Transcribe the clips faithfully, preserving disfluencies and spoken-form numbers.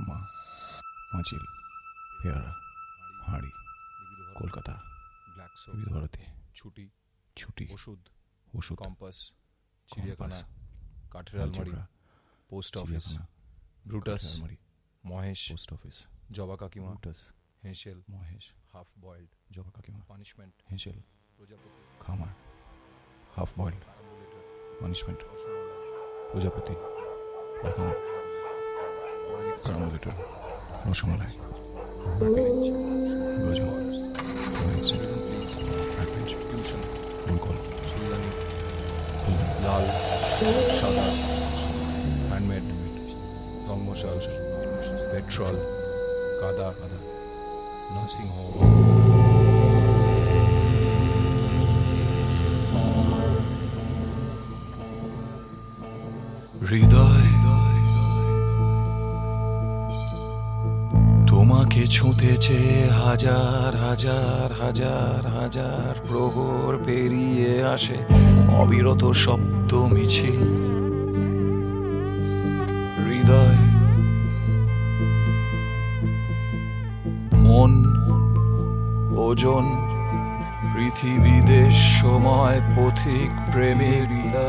মা, পাঁচিল, পেয়ারা, হাঁড়ি, কলকাতা, বিবিধ ভারতী, ছুটি, ছুটি, ওষুধ, ওষুধ, কম্পাস, চিড়িয়াখানা, কাঠের আলমারি, post office, Brutus, Mahesh, post office, Joba কাকিমা, ব্রুটাস, হেঁসেল, মহেশ, হাফ বয়েলড, জবা কাকিমা, পানিশমেন্ট, হেঁসেল, প্রজাপতি, খামার, হাফ বয়েলড, পানিশমেন্ট, প্রজাপতি, পায়খানা, কারামুলেটর, রসমালাই, গজা, টিউশন, রোল, লাল, সাদা, হ্যান্ডমেড, রং মশাল, পেট্রোল, কাদা, কাদা, নার্সিং হোম। হৃদয় তোমাকে ছুঁতেছে হাজার হাজার হাজার হাজার প্রহর পেরিয়ে আসে অবিরত শব্দ মিছিল। হৃদয় মন ওজন পৃথিবী দেশ সময় পথিক প্রেমের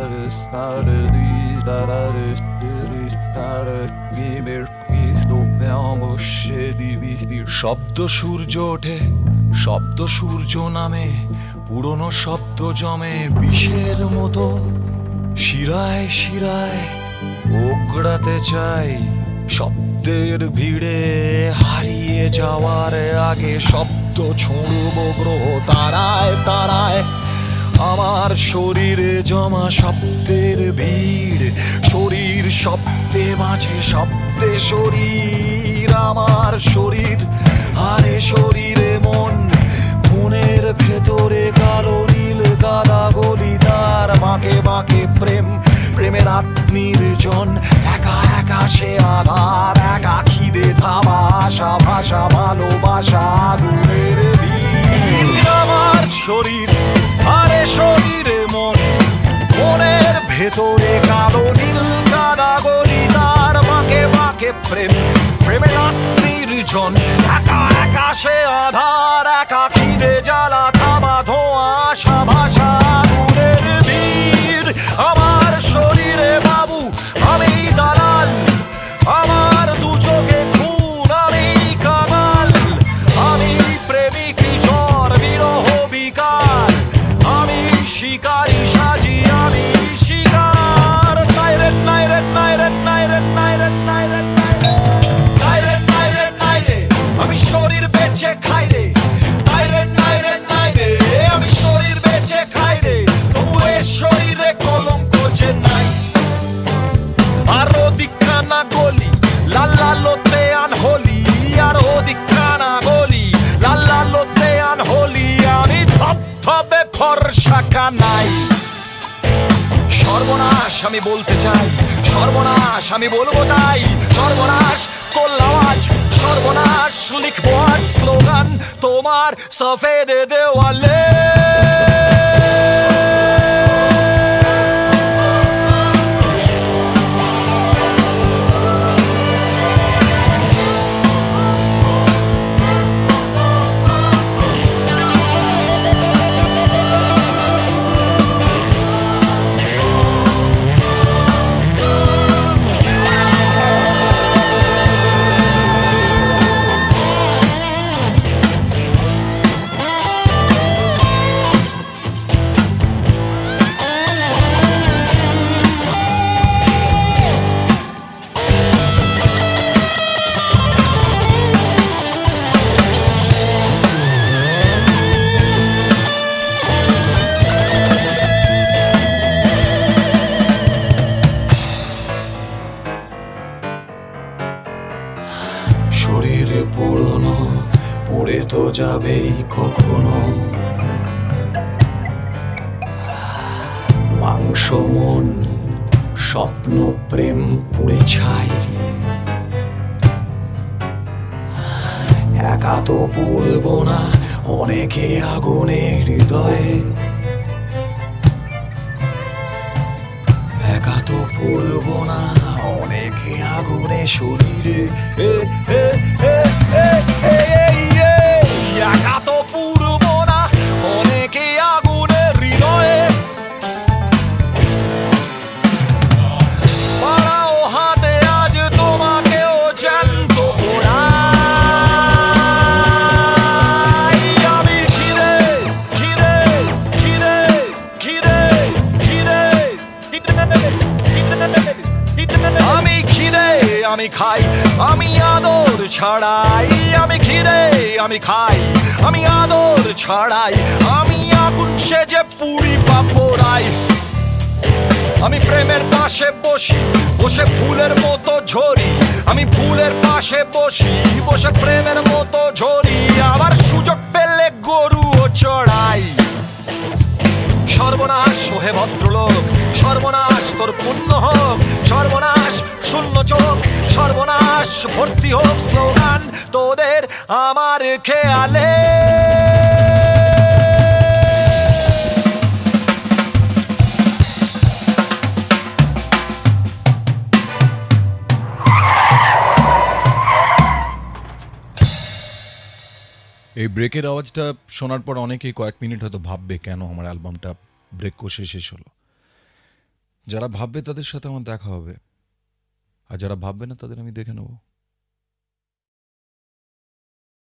শব্দ সূর্য ওঠে, শব্দ সূর্য নামে, পুরনো শব্দ জমে বিষের মতো শিরায় শিরায় ওগড়াতে চাই। শব্দের ভিড়ে হারিয়ে যাওয়ার আগে শব্দ ছুঁড়ব গ্রহ তারায় তারায়। আমার শরীরে জমা শব্দের ভিড়, শরীর শব্দে মাঝে শব্দে শরীর। আমার শরীর আরে শরীরে মন, মনের ভেতরে কালো নীল গাদা গলি তার বাঁকে বাঁকে প্রেম, প্রেমের আত্মনির্জন। একা একা সে আধার, একা খিদে থামা আশা ভাষা ভালোবাসা আগুনের ভিড়। আমার শরীর আরে শরীরে মন, মনের ভেতরে কালো নীল গাদা গলি তার বাঁকে বাঁকে প্রেম, প্রেমের আত্মনির্জন। একা একা সে আধার, একা খিদে জ্বালা থামা ধোঁয়া আশা ভাষা আগুনের ভিড়। আমার শরীরে বাবু আমি দালাল, আমার দু চোখে খুন আমি কামাল। আমি প্রেমিক ঝড় বিরহ বিকার, আমি শিকারি সাজি আমি শিকার। নাই রে নাই রে নাই রে নাই রে নাই রে নাই রে নাই রে নাই রে নাই রে আমি শরীর বেঁচে খাই রে। নাই রে নাই রে নাই রে আমি শরীর বেঁচে খাই রে। তবু এ শরীরে কলঙ্ক যে নাই। আর ওদিকখানা গলি লাল লালোতে আনহলি, আর ওদিকখানা গলি লাল লালোতে আনহলি। আমি ধপ ধপে ফর্সাকা নাই। সর্বনাশ আমি বলতে চাই, সর্বনাশ আমি বলবো তাই। সর্বনাশ করলাম আজ, সর্বনাশ লিখবো আজ স্লোগান তোমার সফেদে দেওয়ালে। শরীরে পুরনো পড়ে তো যাবেই কখনো। মাংস মন স্বপ্ন প্রেম পুড়ে ছাই। একা তো পড়ব না অনেকে আগুনে হৃদয়ে। একা তো পড়ব না অনেকে আগুনে শরীরে এ, এ, এ, এ, এ, এ, এ, একা তো পুরব না অনেকে আগুনে হৃদয়ে পাড়াও হাতে আজ তোমাকেও জ্যান্ত পোড়াই আমি খিদে খিদে খিদে খিদে খিদে আমি খিদে আমি খাই আমি আদর ছাড়াই আমি খিদে আমি খাই আমি আদর ছাড়াই আমি আগুন সেজে পুড়ি পাপড়াই আমি প্রেমের পাশে বসি বসে ফুলের মতো ঝরি আমি ফুলের পাশে বসি বসে প্রেমের মতো ঝরি আবার সুযোগ পেলে গরুও চড়াই সর্বনাশ সোহে ভদ্রলোক সর্বনাশ তোর পুণ্য হোক সর্বনাশ শূন্য চোখ সর্বনাশ ভর্তি হোক স্লোগান তোদের আমার খেয়ালে এই ব্রেকের আওয়াজটা শোনার পর অনেকেই কয়েক মিনিট হয়তো ভাববে কেন আমার অ্যালবামটা ব্রেক কষে শেষ হলো। যারা ভাববে তাদের সাথে আমার দেখা হবে, আর যারা ভাববে না তাদের আমি দেখে নেবো।